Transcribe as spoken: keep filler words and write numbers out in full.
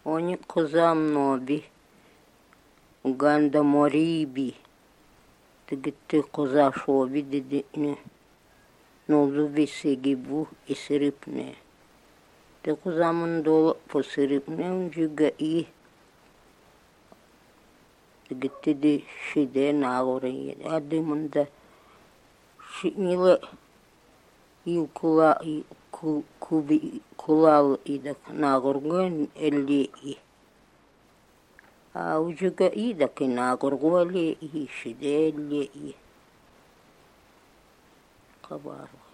Они козамноби, Уганда мориби, тегетте козашоби дедine, нолдуби сегибу исрипне. Те козамон дола посрипне унжига и тегетте де шиде нагорен. Адымында шинила юкула куби кулал идак нагорген элли и. А ужига идак и нагоргуали и шиде элли и. Кабару.